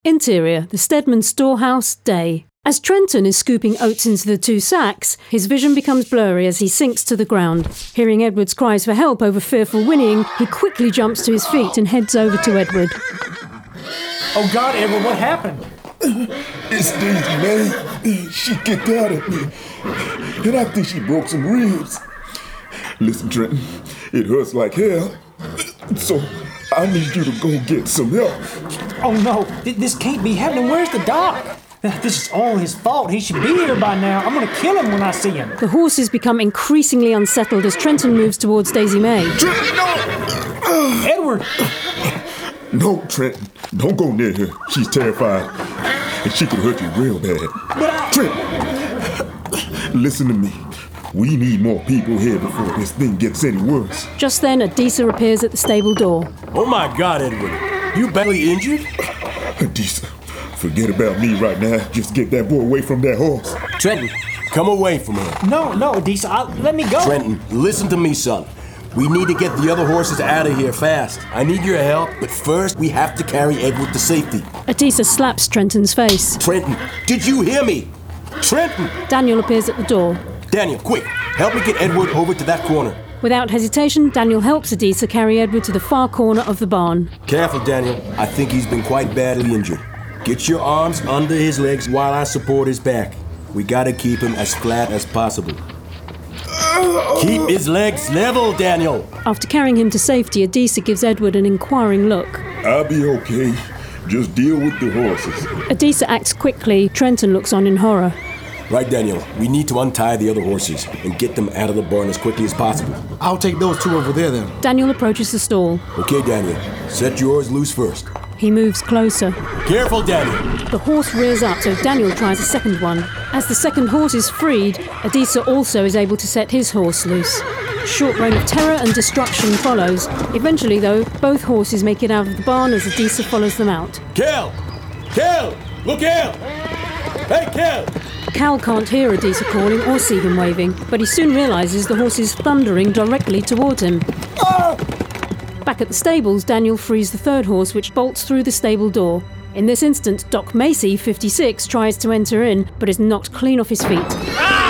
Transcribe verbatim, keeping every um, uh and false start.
Interior, the Stedman storehouse, day. As Trenton is scooping oats into the two sacks, his vision becomes blurry as he sinks to the ground. Hearing Edward's cries for help over fearful whinnying, he quickly jumps to his feet and heads over to Edward. Oh God, Edward, what happened? It's Daisy, man. She kicked out at me, and I think she broke some ribs. Listen, Trenton, it hurts like hell, so I need you to go get some help. Oh no, Th- this can't be happening. Where's the doc? This is all his fault. He should be here by now. I'm gonna kill him when I see him. The horses become increasingly unsettled as Trenton moves towards Daisy May. Trenton, no! Edward! No, Trenton, don't go near her. She's terrified, and she could hurt you real bad. But I... Trenton, listen to me. We need more people here before this thing gets any worse. Just then, Adisa appears at the stable door. Oh my God, Edward. You badly injured? Adisa, forget about me right now. Just get that boy away from that horse. Trenton, come away from her. No, no, Adisa, I, let me go. Trenton, listen to me, son. We need to get the other horses out of here fast. I need your help, but first we have to carry Edward to safety. Adisa slaps Trenton's face. Trenton, did you hear me? Trenton! Daniel appears at the door. Daniel, quick, help me get Edward over to that corner. Without hesitation, Daniel helps Adisa carry Edward to the far corner of the barn. Careful, Daniel. I think he's been quite badly injured. Get your arms under his legs while I support his back. We gotta keep him as flat as possible. Keep his legs level, Daniel. After carrying him to safety, Adisa gives Edward an inquiring look. I'll be okay. Just deal with the horses. Adisa acts quickly. Trenton looks on in horror. Right, Daniel. We need to untie the other horses and get them out of the barn as quickly as possible. I'll take those two over there then. Daniel approaches the stall. Okay, Daniel. Set yours loose first. He moves closer. Careful, Daniel. The horse rears up, so Daniel tries a second one. As the second horse is freed, Adisa also is able to set his horse loose. A short reign of terror and destruction follows. Eventually, though, both horses make it out of the barn as Adisa follows them out. Cal! Cal! Look out! Hey, Cal! Cal can't hear Adisa calling or see him waving, but he soon realises the horse is thundering directly towards him. Ah! Back at the stables, Daniel frees the third horse, which bolts through the stable door. In this instant, Doc Macy, fifty-six, tries to enter in, but is knocked clean off his feet. Ah!